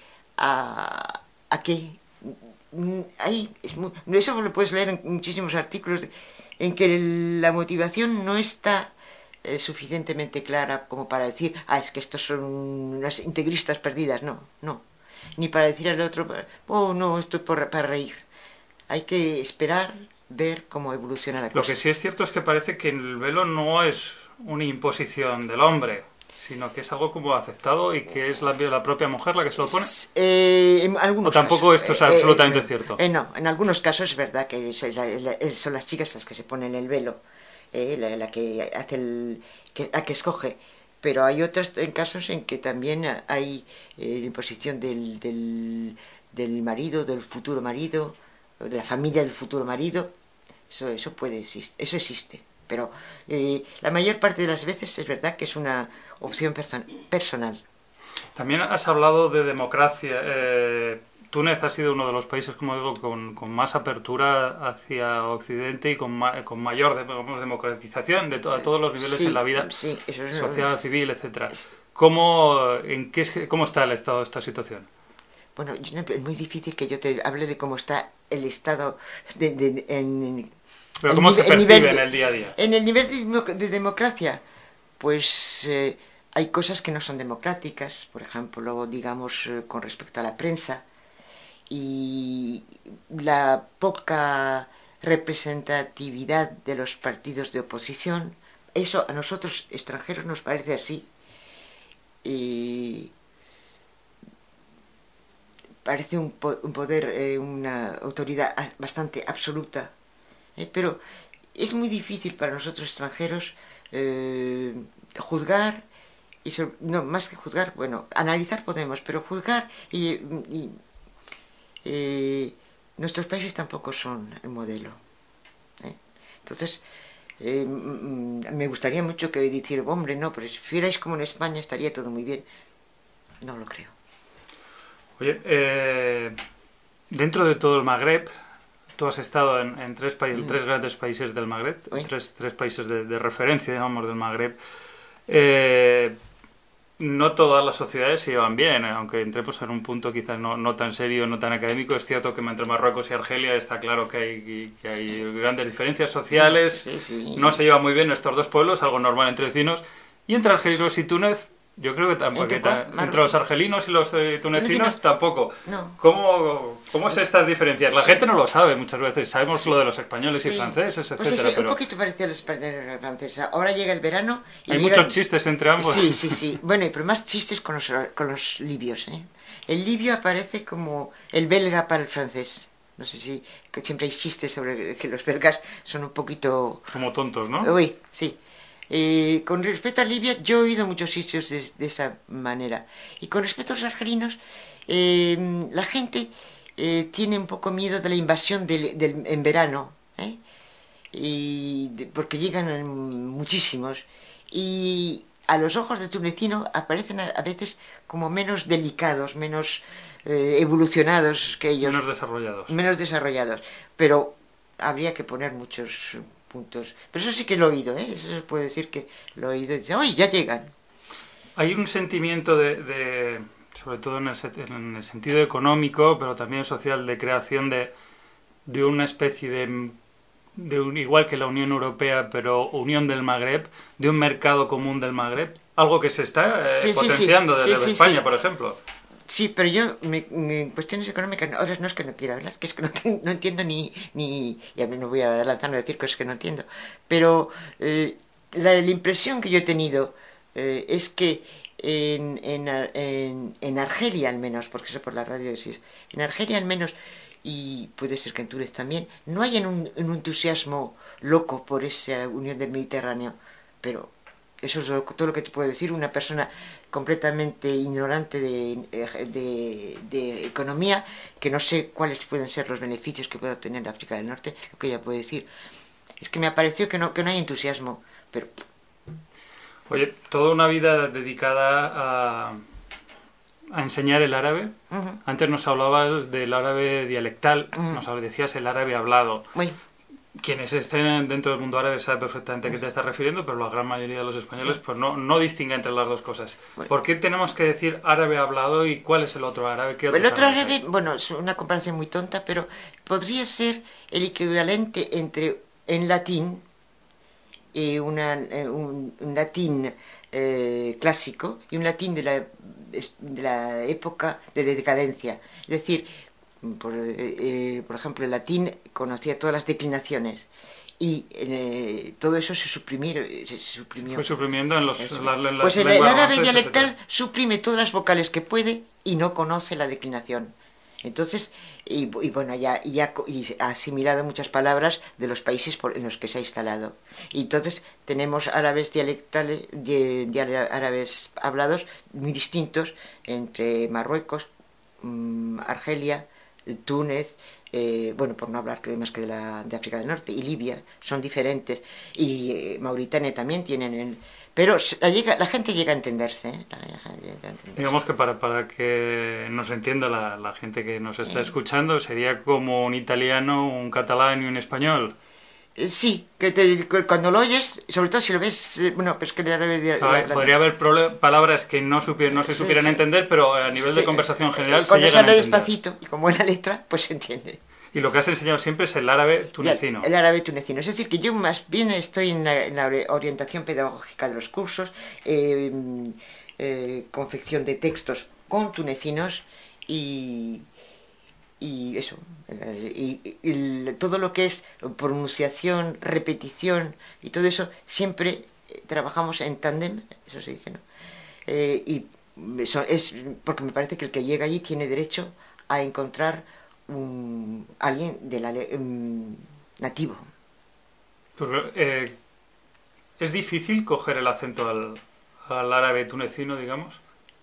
Speaker 9: a, a qué. Ahí, es muy, eso lo puedes leer en muchísimos artículos en que la motivación no está Eh, suficientemente clara como para decir, ah, es que estos son unas integristas perdidas. No, no. Ni para decir al otro, oh, no, esto es por, para reír. Hay que esperar, ver cómo evoluciona la cosa.
Speaker 1: Lo que sí es cierto es que parece que el velo no es una imposición del hombre, sino que es algo como aceptado y que es la, la propia mujer la que se lo pone.
Speaker 9: Eh, en algunos
Speaker 1: ¿O tampoco
Speaker 9: casos,
Speaker 1: esto es
Speaker 9: eh,
Speaker 1: absolutamente
Speaker 9: eh,
Speaker 1: cierto?
Speaker 9: Eh, no, en algunos casos es verdad que es la, la, son las chicas las que se ponen el velo. Eh, la, la que hace el que, la que escoge, pero hay otros en casos en que también hay eh, la imposición del, del, del marido, del futuro marido, de la familia del futuro marido. Eso, eso puede existir, eso existe, pero eh, la mayor parte de las veces es verdad que es una opción person personal.
Speaker 1: También has hablado de democracia. Eh, Túnez ha sido uno de los países, como digo, con, con más apertura hacia Occidente y con, ma con mayor digamos, democratización de to a todos los niveles
Speaker 9: sí,
Speaker 1: en la vida
Speaker 9: sí, eso es
Speaker 1: social, civil, etcétera. ¿Cómo, en qué, ¿Cómo está el estado de esta situación?
Speaker 9: Bueno, es muy difícil que yo te hable de cómo está el estado de, de, de, en...
Speaker 1: ¿Pero cómo se percibe en el día a día?
Speaker 9: En el nivel de, de democracia, pues eh, hay cosas que no son democráticas, por ejemplo, digamos, eh, con respecto a la prensa, y la poca representatividad de los partidos de oposición. eso a nosotros extranjeros nos parece así. Y parece un, po un poder, eh, una autoridad bastante absoluta. Eh, pero es muy difícil para nosotros extranjeros eh, juzgar, y sobre, no, más que juzgar, bueno, analizar podemos, pero juzgar y... y eh, nuestros países tampoco son el modelo. ¿eh? Entonces, eh, me gustaría mucho que decir, hombre, no, pero si fuerais como en España estaría todo muy bien. No lo creo.
Speaker 1: Oye, eh, dentro de todo el Magreb, tú has estado en, en tres, pa mm. tres grandes países del Magreb, tres, tres países de, de referencia, digamos, del Magreb. Eh, No todas las sociedades se llevan bien, aunque entremos en un punto quizás no, no tan serio, no tan académico. Es cierto que entre Marruecos y Argelia está claro que hay, que hay sí, sí. grandes diferencias sociales, sí, sí. no se llevan muy bien estos dos pueblos, algo normal entre vecinos. Y entre argelinos y Túnez, yo creo que tampoco. ¿Entre, ta entre los argelinos y los eh, tunecinos tampoco.
Speaker 9: No.
Speaker 1: ¿Cómo, ¿Cómo es estas diferencias? La gente no lo sabe muchas veces. Sabemos sí. lo de los españoles sí. y franceses, etcétera.
Speaker 9: Pues sí,
Speaker 1: pero...
Speaker 9: un poquito parecido a los españoles y a los franceses. Ahora llega el verano y
Speaker 1: hay
Speaker 9: llega...
Speaker 1: muchos chistes entre ambos.
Speaker 9: Sí, sí, sí. Bueno, pero más chistes con los, con los libios. ¿eh? El libio aparece como el belga para el francés. No sé si... que siempre hay chistes sobre que los belgas son un poquito...
Speaker 1: como tontos, ¿no?
Speaker 9: Uy, sí. Eh, con respecto a Libia, yo he oído muchos sitios de, de esa manera. Y con respecto a los argelinos, eh, la gente eh, tiene un poco miedo de la invasión del, del, en verano, ¿eh? y de, porque llegan muchísimos. Y a los ojos del tunecino aparecen a, a veces como menos delicados, menos eh, evolucionados que ellos.
Speaker 1: Menos desarrollados.
Speaker 9: Menos desarrollados. Pero habría que poner muchos... puntos. Pero eso sí que lo he oído, ¿eh? Eso se puede decir que lo he oído y dice, ¡uy, ya llegan!
Speaker 1: Hay un sentimiento de, de sobre todo en el, en el sentido económico, pero también social, de creación de, de una especie de, de un, igual que la Unión Europea, pero Unión del Magreb, de un mercado común del Magreb, algo que se está eh,
Speaker 9: sí,
Speaker 1: potenciando
Speaker 9: sí, sí.
Speaker 1: desde
Speaker 9: Sí, sí,
Speaker 1: España,
Speaker 9: sí.
Speaker 1: por ejemplo.
Speaker 9: Sí, pero yo, me, me, en cuestiones económicas, ahora no es que no quiera hablar, que es que no, te, no entiendo ni, ni... Y a mí no voy a lanzarme a decir cosas que no entiendo. Pero eh, la, la impresión que yo he tenido eh, es que en, en, en, en Argelia al menos, porque eso por la radio sí, en Argelia al menos, y puede ser que en Túnez también, no hay un, un entusiasmo loco por esa unión del Mediterráneo, pero... Eso es todo lo que te puedo decir. Una persona completamente ignorante de, de, de economía, que no sé cuáles pueden ser los beneficios que pueda obtener África del Norte, lo que ella puede decir. Es que me ha parecido que no, que no hay entusiasmo, pero...
Speaker 1: Oye, toda una vida dedicada a, a enseñar el árabe. Uh-huh. Antes nos hablabas del árabe dialectal, uh-huh. nos decías el árabe hablado.
Speaker 9: Muy.
Speaker 1: Quienes estén dentro del mundo árabe saben perfectamente a qué te estás refiriendo, pero la gran mayoría de los españoles sí. pues no, no distinguen entre las dos cosas. Bueno. ¿Por qué tenemos que decir árabe hablado y cuál es el otro árabe? ¿Qué
Speaker 9: el otro árabe,
Speaker 1: hay?
Speaker 9: Bueno, es una comparación muy tonta, pero podría ser el equivalente entre en latín, eh, una, eh, un, un latín eh, clásico y un latín de la, de la época de decadencia. Es decir, Por, eh, por ejemplo, el latín conocía todas las declinaciones y eh, todo eso se suprimió, se suprimió.
Speaker 1: Fue suprimiendo en los las, las,
Speaker 9: pues el, el árabe dialectal etcétera. Suprime todas las vocales que puede y no conoce la declinación. Entonces, y, y bueno, ya, ya y ha asimilado muchas palabras de los países por, en los que se ha instalado. Y entonces tenemos árabes dialectales, de, de árabes hablados muy distintos entre Marruecos, mmm, Argelia, Túnez, eh, bueno, por no hablar que más que de, la, de África del Norte, y Libia, son diferentes, y eh, Mauritania también tienen... El, pero la, llega, la gente llega a entenderse, ¿eh? la, la gente llega a entenderse.
Speaker 1: Digamos que para, para que nos entienda la, la gente que nos está eh. escuchando, sería como un italiano, un catalán y un español.
Speaker 9: Sí, que te, cuando lo oyes, sobre todo si lo ves, bueno, pues que...
Speaker 1: Ah, podría haber palabras que no, supier, no se supieran sí, sí. entender, pero a nivel sí, de conversación general
Speaker 9: cuando
Speaker 1: se llegan
Speaker 9: se habla
Speaker 1: a entender.
Speaker 9: Despacito y con buena letra, pues se entiende.
Speaker 1: Y lo que has enseñado siempre es el árabe tunecino.
Speaker 9: El, el árabe tunecino, es decir, que yo más bien estoy en la, en la orientación pedagógica de los cursos, eh, eh, confección de textos con tunecinos y... y eso, y, y, y todo lo que es pronunciación, repetición y todo eso, siempre trabajamos en tándem, eso se dice, ¿no? Eh, y eso es porque me parece que el que llega allí tiene derecho a encontrar un, alguien de la, um, nativo.
Speaker 1: Pero, eh, ¿es difícil coger el acento al, al árabe tunecino, digamos?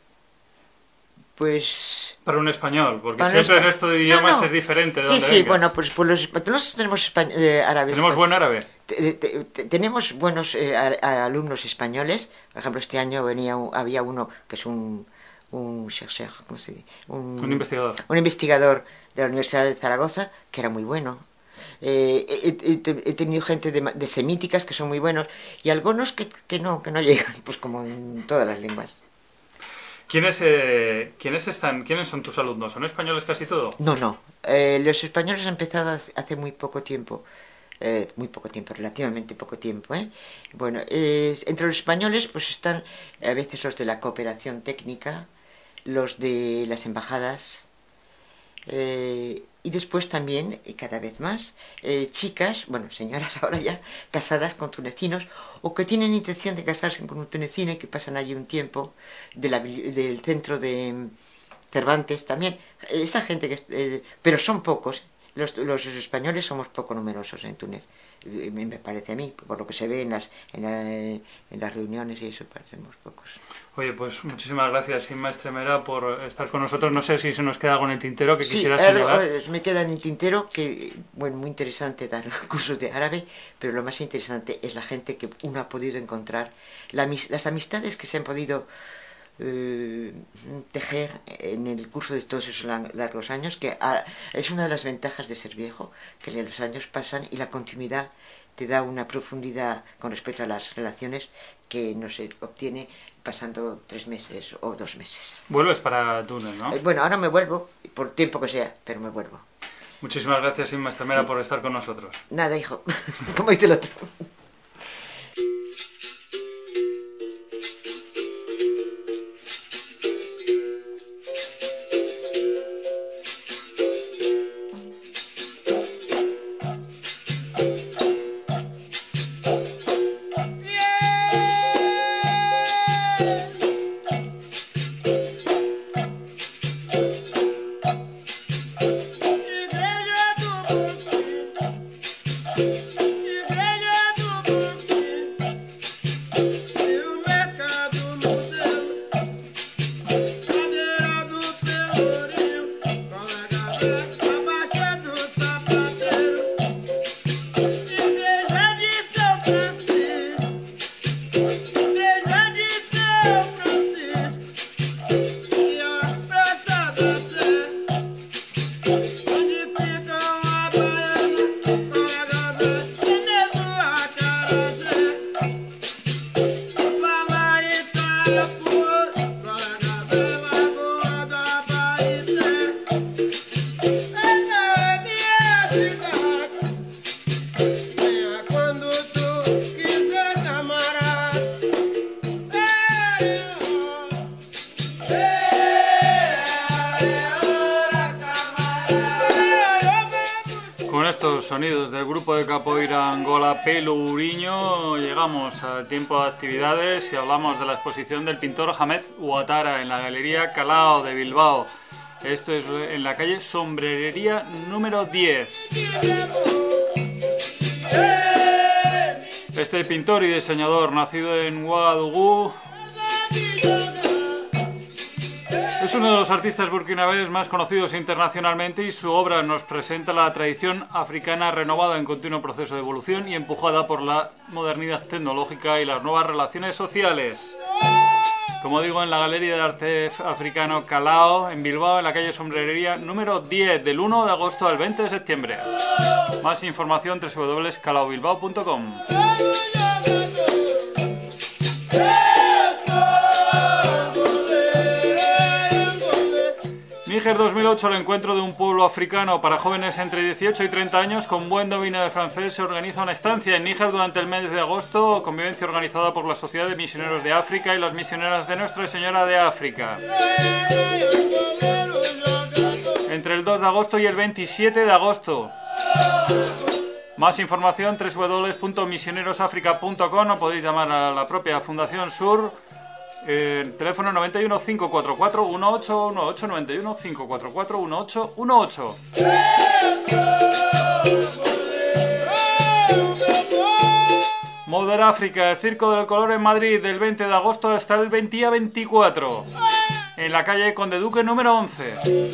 Speaker 9: Pues...
Speaker 1: Para un español, porque
Speaker 9: para
Speaker 1: siempre
Speaker 9: espa...
Speaker 1: el resto de idiomas no, no.
Speaker 9: es
Speaker 1: diferente de
Speaker 9: Sí,
Speaker 1: donde
Speaker 9: sí,
Speaker 1: vengas.
Speaker 9: bueno, pues, pues los, nosotros tenemos españ... eh, árabes...
Speaker 1: ¿Tenemos buen árabe?
Speaker 9: Te, te, te, tenemos buenos eh, a, a alumnos españoles. Por ejemplo, este año venía había uno que es un... un chercheur, ¿cómo se dice? Un,
Speaker 1: un investigador.
Speaker 9: Un investigador de la Universidad de Zaragoza, que era muy bueno. Eh, he, he, he tenido gente de, de semíticas que son muy buenos, y algunos que, que no, que no llegan, pues como en todas las lenguas.
Speaker 1: ¿Quiénes, eh, ¿quiénes, están, ¿Quiénes son tus alumnos? ¿Son españoles casi todo?
Speaker 9: No, no. Eh, los españoles han empezado hace, hace muy poco tiempo. Eh, muy poco tiempo, relativamente poco tiempo. ¿eh? Bueno, eh, entre los españoles pues están a veces los de la cooperación técnica, los de las embajadas, eh, y después también, y cada vez más, eh, chicas, bueno, señoras ahora ya, casadas con tunecinos, o que tienen intención de casarse con un tunecino y que pasan allí un tiempo, de la, del centro de Cervantes también. Esa gente que... Eh, pero son pocos. Los, los españoles somos poco numerosos en Túnez, me parece a mí, por lo que se ve en las, en, la, en las reuniones y eso, parecemos pocos.
Speaker 1: Oye, pues muchísimas gracias, Inma Estremera, por estar con nosotros. No sé si se nos queda algo en el tintero que
Speaker 9: sí,
Speaker 1: quisieras
Speaker 9: señalar. Me queda en el tintero que, bueno, muy interesante dar cursos de árabe, pero lo más interesante es la gente que uno ha podido encontrar, la, las amistades que se han podido eh, tejer en el curso de todos esos largos años, que a, es una de las ventajas de ser viejo, que los años pasan y la continuidad te da una profundidad con respecto a las relaciones que no se obtiene pasando tres meses o dos meses.
Speaker 1: Vuelves para Túnez, ¿no?
Speaker 9: Eh, bueno, ahora me vuelvo, por tiempo que sea, pero me vuelvo.
Speaker 1: Muchísimas gracias, Inma Estremera, por estar con nosotros.
Speaker 9: Nada, hijo, como dice el otro.
Speaker 1: Sonidos del grupo de capoeira Angola Pelourinho, llegamos al tiempo de actividades y hablamos de la exposición del pintor Hamed Ouattara en la Galería Calao de Bilbao. Esto es en la calle Sombrerería número diez. Este pintor y diseñador, nacido en Ouagadougou, es uno de los artistas burkinabés más conocidos internacionalmente y su obra nos presenta la tradición africana renovada en continuo proceso de evolución y empujada por la modernidad tecnológica y las nuevas relaciones sociales. Como digo, en la Galería de Arte Africano Calao, en Bilbao, en la calle Sombrerería número diez, del uno de agosto al veinte de septiembre. Más información doble u doble u doble u punto calao bilbao punto com. Níger dos mil ocho, el encuentro de un pueblo africano para jóvenes entre dieciocho y treinta años con buen dominio de francés, se organiza una estancia en Níger durante el mes de agosto, convivencia organizada por la Sociedad de Misioneros de África y las misioneras de Nuestra Señora de África. Entre el dos de agosto y el veintisiete de agosto. Más información doble u doble u doble u punto misioneros africa punto com o podéis llamar a la propia Fundación Sur. Eh, teléfono noventa y uno, cinco cuatro cuatro, uno ocho uno ocho, noventa y uno, cinco cuatro cuatro, uno ocho uno ocho. Mother Africa, el Circo del Color en Madrid, del veinte de agosto hasta el veinte veinticuatro. En la calle Conde Duque número once.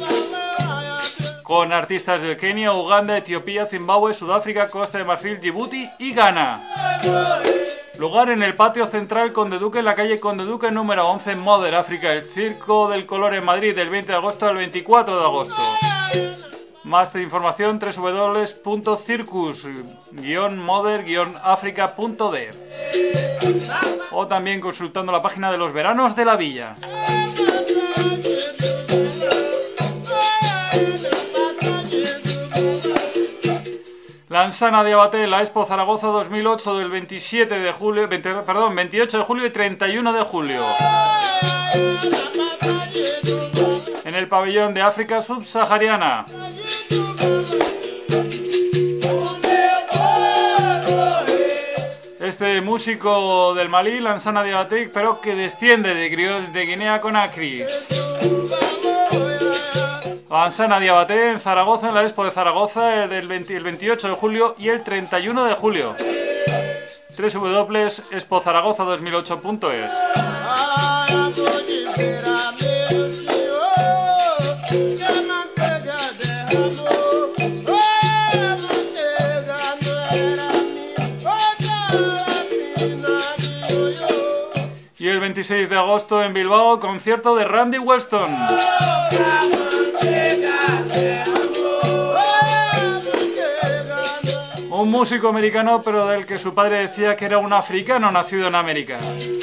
Speaker 1: Con artistas de Kenia, Uganda, Etiopía, Zimbabue, Sudáfrica, Costa de Marfil, Djibouti y Ghana. Lugar en el patio central Conde Duque, en la calle Conde Duque número once, en Mother Africa, el Circo del Color en Madrid, del veinte de agosto al veinticuatro de agosto. Más de información doble u doble u doble u punto circus guion mother guion africa punto d o también consultando la página de los veranos de la villa. Lansana de Abate, la Expo Zaragoza dos mil ocho del veintisiete de julio, veinte, perdón, veintiocho de julio y treinta y uno de julio. En el pabellón de África subsahariana. Este músico del Malí, Lansana Diabaté, pero que desciende de griots de Guinea Conakry. Lansana Diabaté en Zaragoza, en la Expo de Zaragoza, el, veinte, el veintiocho de julio y el treinta y uno de julio. doble u doble u doble u punto expo zaragoza dos mil ocho punto es. Y el veintiséis de agosto en Bilbao, concierto de Randy Weston. Un músico americano, pero del que su padre decía que era un africano nacido en América.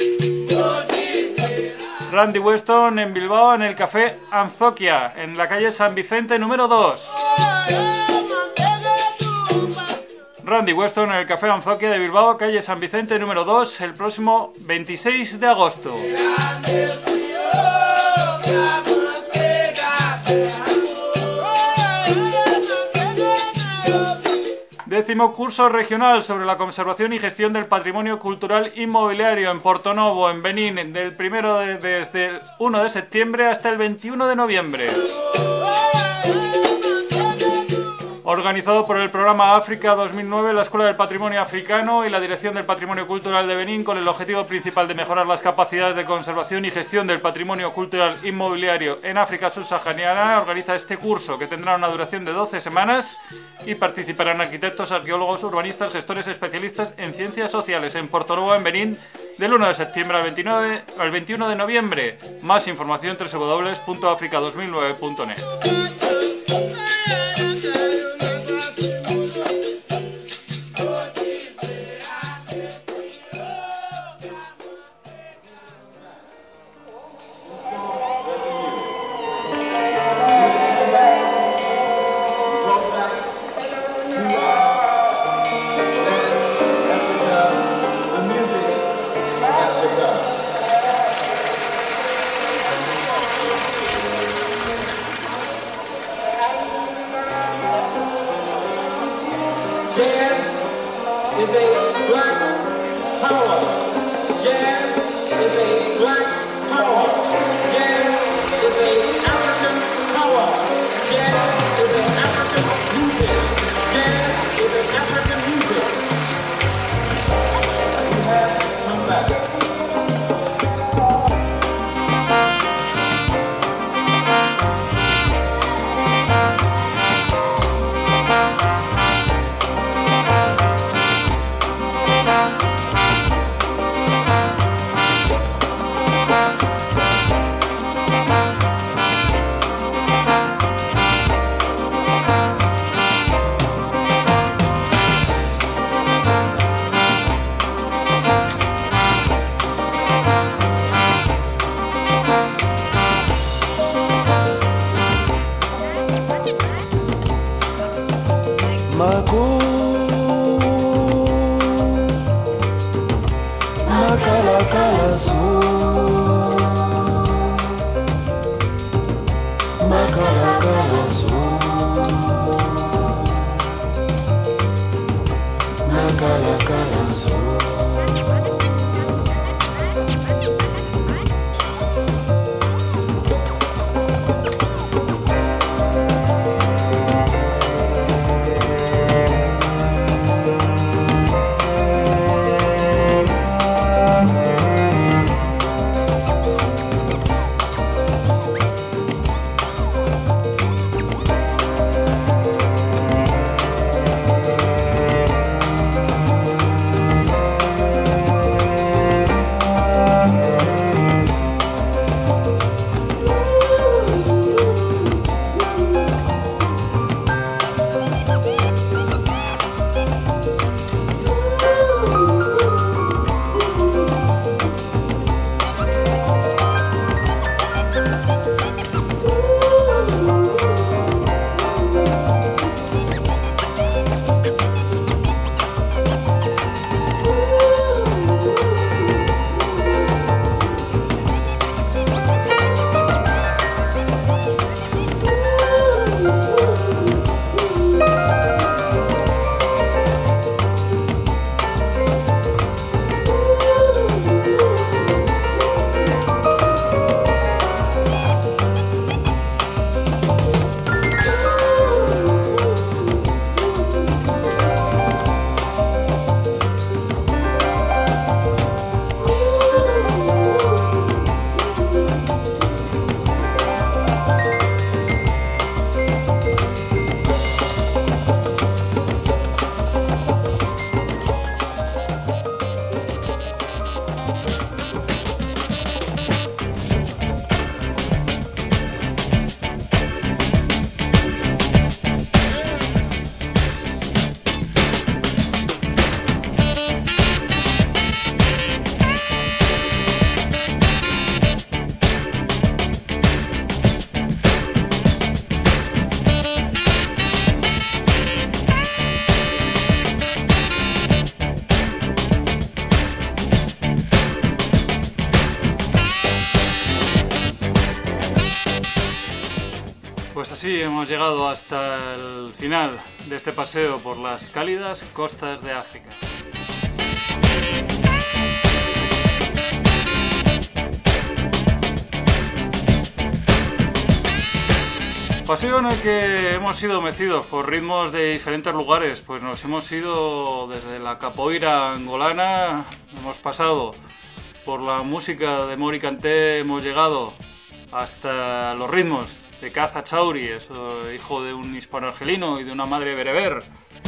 Speaker 1: Randy Weston en Bilbao, en el Café Anzokia, en la calle San Vicente número dos. Randy Weston en el Café Anzokia de Bilbao, calle San Vicente número dos, el próximo veintiséis de agosto. Décimo curso regional sobre la conservación y gestión del patrimonio cultural inmobiliario en Portonovo, en Benín, del primero de, desde el uno de septiembre hasta el veintiuno de noviembre. Organizado por el programa África dos mil nueve, la Escuela del Patrimonio Africano y la Dirección del Patrimonio Cultural de Benín, con el objetivo principal de mejorar las capacidades de conservación y gestión del patrimonio cultural inmobiliario en África subsahariana, organiza este curso que tendrá una duración de doce semanas y participarán arquitectos, arqueólogos, urbanistas, gestores especialistas en ciencias sociales en Porto-Novo, en Benín, del uno de septiembre al, veintinueve, al veintiuno de noviembre. Más información doble u doble u doble u punto africa dos mil nueve punto net. Pues así hemos llegado hasta el final de este paseo por las cálidas costas de África. Paseo en el que hemos sido mecidos por ritmos de diferentes lugares, pues nos hemos ido desde la capoeira angolana, hemos pasado por la música de Mori Kanté, hemos llegado hasta los ritmos de Caza Chauri, eso, hijo de un hispano-argelino y de una madre bereber.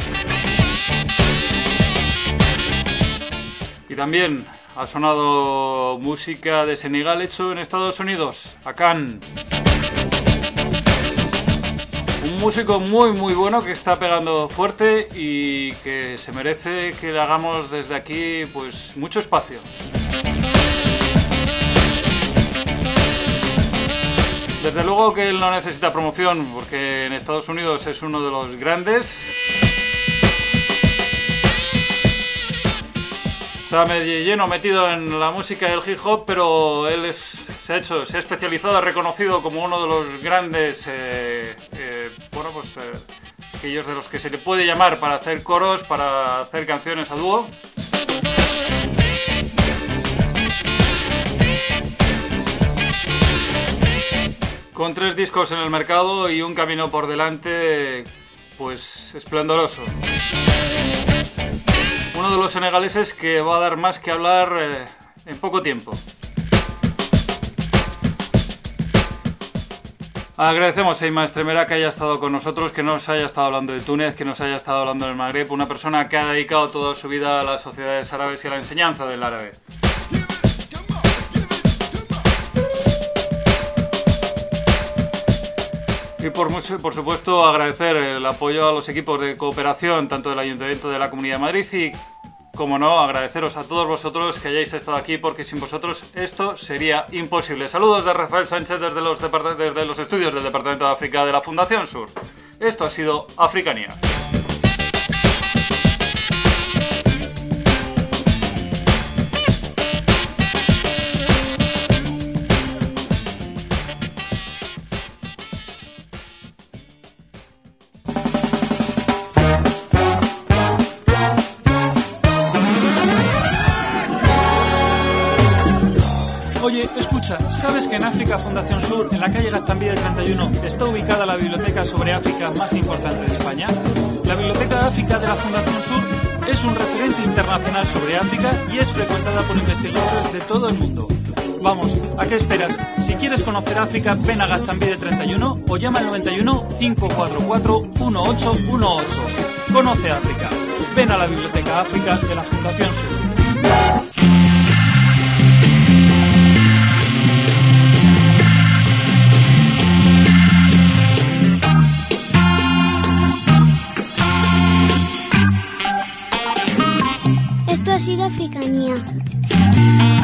Speaker 1: Y también ha sonado música de Senegal hecho en Estados Unidos, Akan. Un músico muy muy bueno que está pegando fuerte y que se merece que le hagamos desde aquí pues mucho espacio. Desde luego que él no necesita promoción porque en Estados Unidos es uno de los grandes. Está medio lleno metido en la música del hip hop, pero él es, se ha hecho, se ha especializado, reconocido como uno de los grandes, eh, eh, bueno pues eh, aquellos de los que se le puede llamar para hacer coros, para hacer canciones a dúo. Con tres discos en el mercado y un camino por delante, pues esplendoroso. Uno de los senegaleses que va a dar más que hablar eh, en poco tiempo. Agradecemos a Ima Estremera que haya estado con nosotros, que nos haya estado hablando de Túnez, que nos haya estado hablando del Magreb, una persona que ha dedicado toda su vida a las sociedades árabes y a la enseñanza del árabe. Y por, mucho, por supuesto agradecer el apoyo a los equipos de cooperación tanto del Ayuntamiento de la Comunidad de Madrid y, como no, agradeceros a todos vosotros que hayáis estado aquí porque sin vosotros esto sería imposible. Saludos de Rafael Sánchez desde los, desde los estudios del Departamento de África de la Fundación Sur. Esto ha sido Africanía. Oye, escucha, ¿sabes que en África Fundación Sur, en la calle Gaztambide treinta y uno, está ubicada la biblioteca sobre África más importante de España? La Biblioteca de África de la Fundación Sur es un referente internacional sobre África y es frecuentada por investigadores de todo el mundo. Vamos, ¿a qué esperas? Si quieres conocer África, ven a Gaztambide treinta y uno o llama al noventa y uno, cinco cuatro cuatro, uno ocho uno ocho. Conoce África. Ven a la Biblioteca África de la Fundación Sur.
Speaker 5: Esto ha sido Africanía.